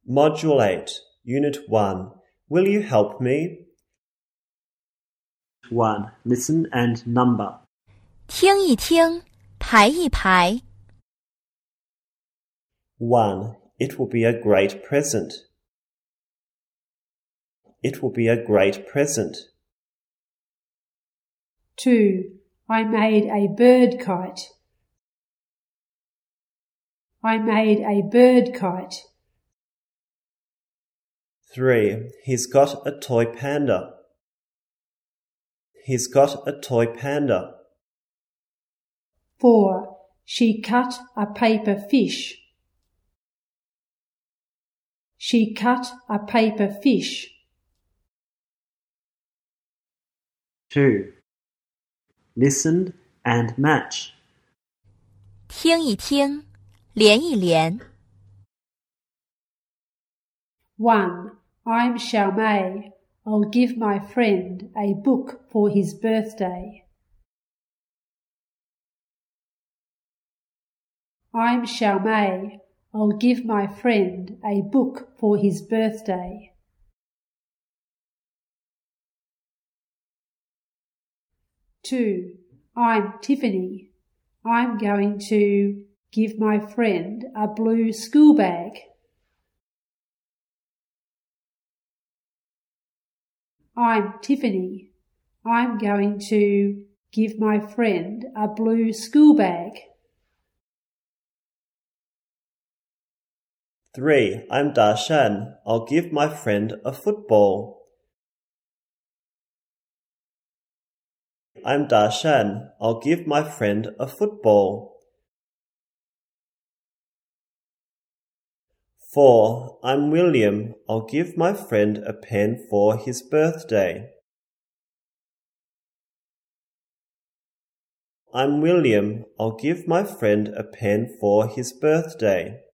Module 8, Unit 1. Will you help me? 1. Listen and number. 听一听，排一排。 1. It will be a great present. It will be a great present. 2. I made a bird kite. I made a bird kite. 3. He's got a toy panda. He's got a toy panda. 4. She cut a paper fish. She cut a paper fish. 2. Listen and match. 听一听，连一连。 1. I'm Xiaomei. I'll give my friend a book for his birthday. I'm Xiaomei. I'll give my friend a book for his birthday. 2. I'm Tiffany. I'm going to give my friend a blue school bag. I'm Tiffany. I'm going to give my friend a blue school bag. 3. I'm Dashan. I'll give my friend a football. I'm Dashan. I'll give my friend a football. 4. I'm William. I'll give my friend a pen for his birthday. I'm William. I'll give my friend a pen for his birthday.